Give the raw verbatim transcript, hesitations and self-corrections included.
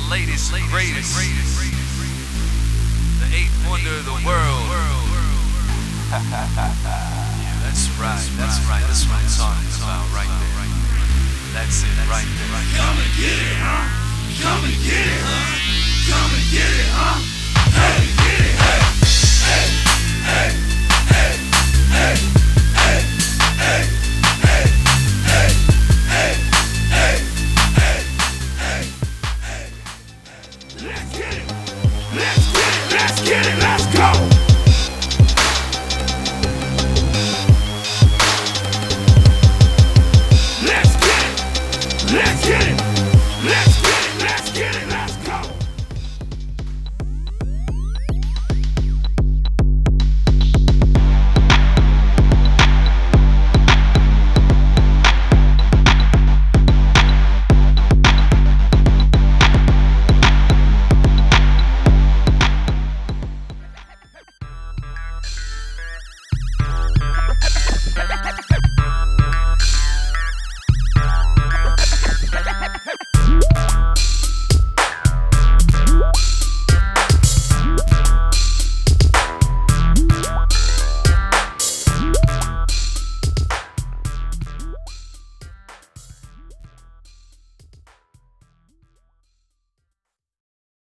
latest, greatest, the eighth wonder of the world. Yeah, that's right, that's right, that's what I'm talking about right there. That's it, right there. Come and get it, huh? Come and get it, huh?